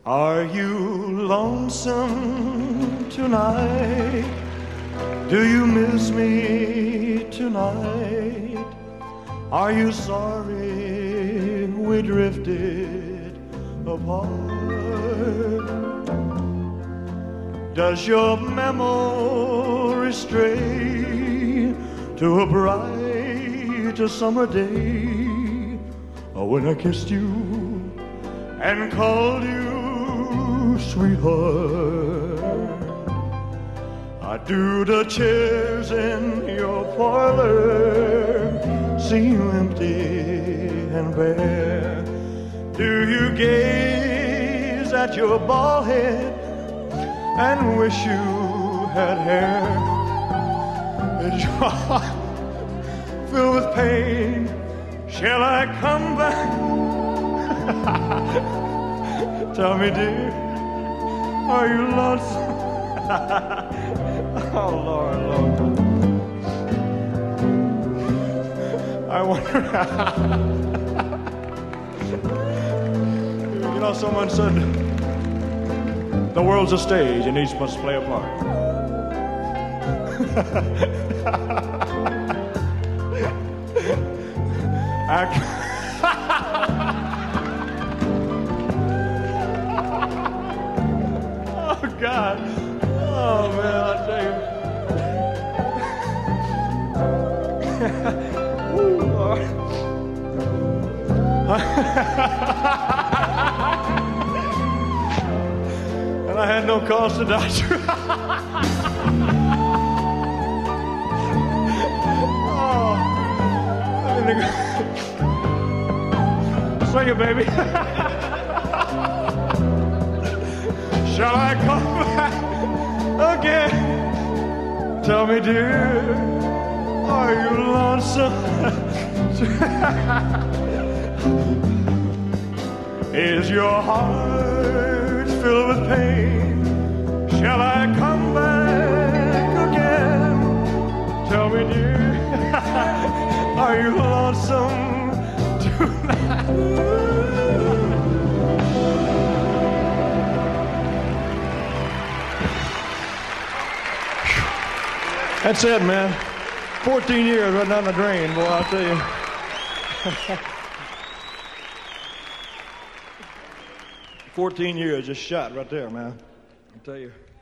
Are you lonesome tonight? Do you miss me tonight? Are you sorry we drifted apart? Does your memory stray to a bright summer day when I kissed you and called you sweetheart? Do the chairs in your parlor seem empty and bare? Do you gaze at your bald head and wish you had hair? Is your heart filled with pain? Shall I come back? Tell me, dear, are you lonesome? Oh, Lord, Lord. I wonder. You know, someone said the world's a stage and each must play a part. Oh, God. Oh, man, I tell you. Ooh, Lord. And I had no cause to doubt you. Oh, sing it, baby. Shall I come back again? Tell me, dear, are you lonesome? Is your heart filled with pain? Shall I come back again? Tell me, dear, are you lonesome tonight? That's it, man. 14 years right down the drain, boy, I'll tell you. 14 years just shot right there, man. I'll tell you.